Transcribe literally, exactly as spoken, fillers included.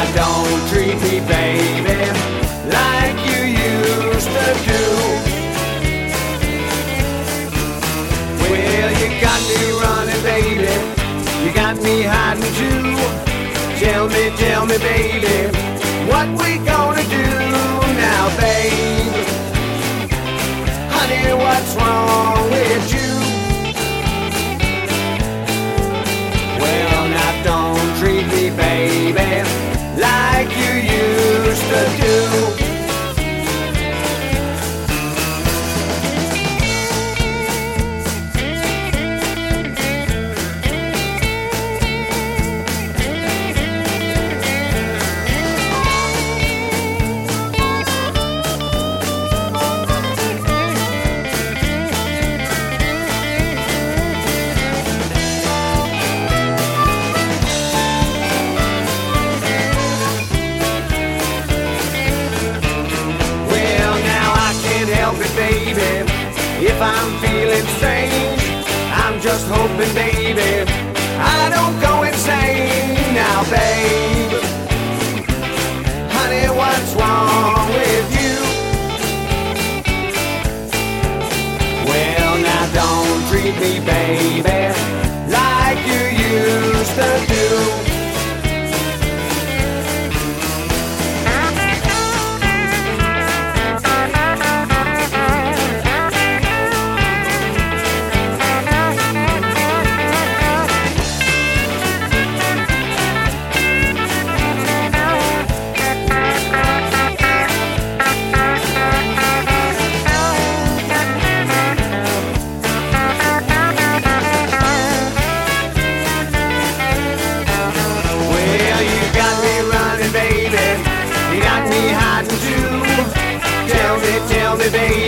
don't treat me, baby, like you used to do. Well, you got me running, baby, you got me hiding too. Tell me, tell me, baby, what we gonna do now, babe? Honey, what's wrong with you? Well, now don't treat me, baby, like you used to do. Baby, if I'm feeling strange, I'm just hoping, baby, I don't go insane now, babe. Honey, what's wrong with you? Well, now don't treat me, baby, like you used to do. Tell me, baby,